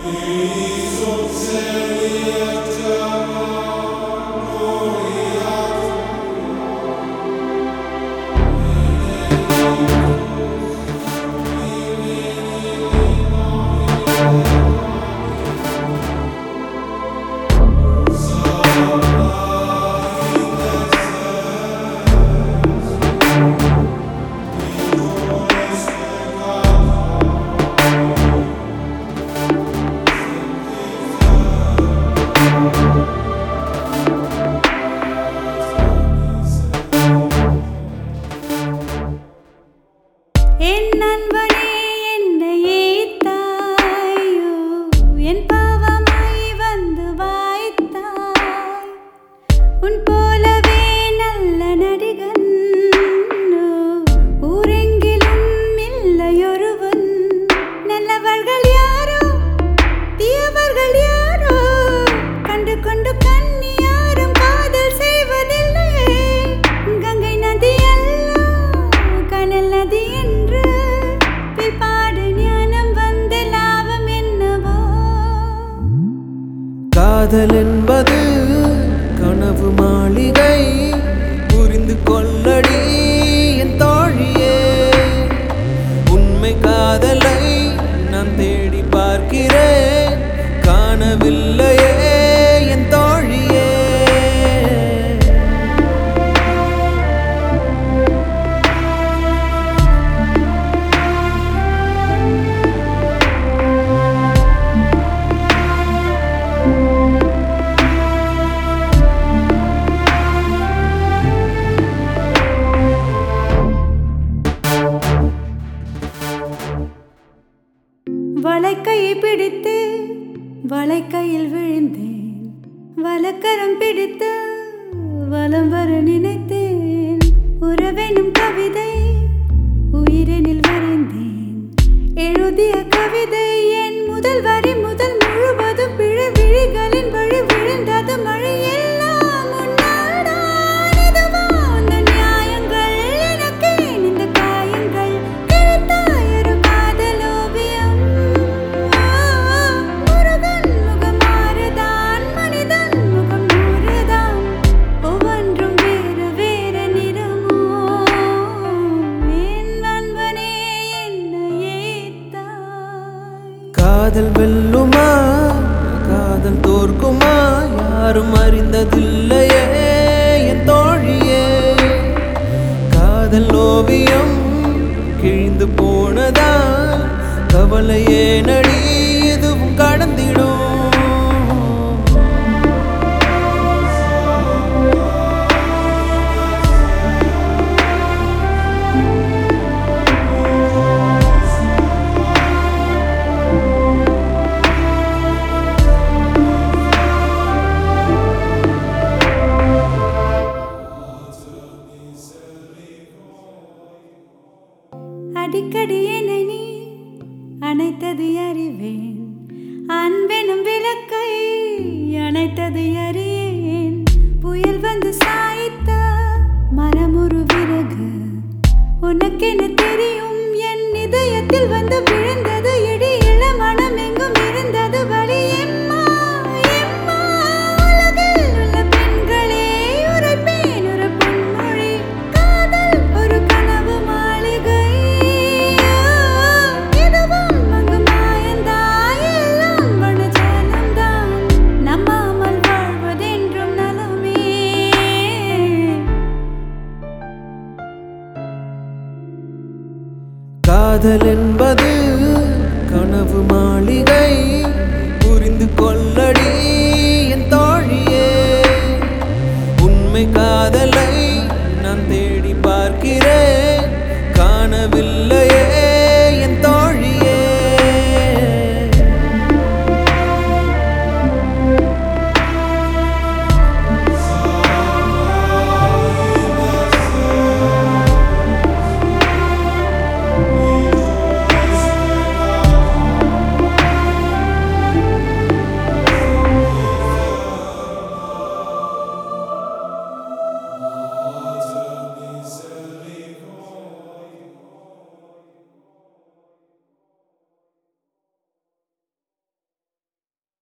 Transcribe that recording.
காதல் என்பது கனவு மாளிகை புரிந்து கொள்ளடி என் தோழியே உண்மை காதலை நான் தேடி பார்க்கிறேன் காணவில்லையே என் தோழியே வளைக்கையை பிடித்து வளைக்கையில் விழுந்தேன் வலக்கரம் பிடித்து வலம் வர நினைத்தேன் உறவெனும் கவிதை உயிரெனில் வரைந்தேன் எழுதிய கவிதை என் முதல் வரி முதல் முழுவதும் பிழை விழிகளின் வழி விழுந்தது மழை எல்லாம் உன்னால்தான் இதுவா அந்த நியாயங்கள் எனக்கு இந்த காயங்கள் கிழித்தாய் ஒரு காதல் ஓவியம் முருகன் முகம் மாறுதான் மனிதன் முகம் நூறுதான் ஒவ்வொன்றும் வேறு வேறு நிறமோ என் நண்பனே என்னை ஏத்தாய் காதல் வெல்லுமா காதல் தோற்குமா யாரும் அறிந்ததில்லையே என் தோழியே காதல் ஓவியம் கிழிந்து போனதால் கவலையே நடி எதுவும் கடந்திடும் அடிக்கடி என்னை நீ அணைத்தது அறிவேன் அன்பெனும் விளக்கை அணைத்தது அறியேன் புயல் வந்து சாய்த்த மரமொரு விறகு உனக்கென தெரியும் என் இதயத்தில் வந்து விழுந்தது இடி இள மனம் எங்கும் இருந்தது வழி எம்மா எம்மா உலகில் உள்ள பெண்களே உரைப்பேன் ஒரு பொன்மொழி காதல் ஒரு கனவு மாளிகை இதுவும் அங்கு மாயந்தான் எல்லாம் வனஜாலம்தான் நம்பாமல் வாழ்வதென்றும் நலமே காதல் என்பது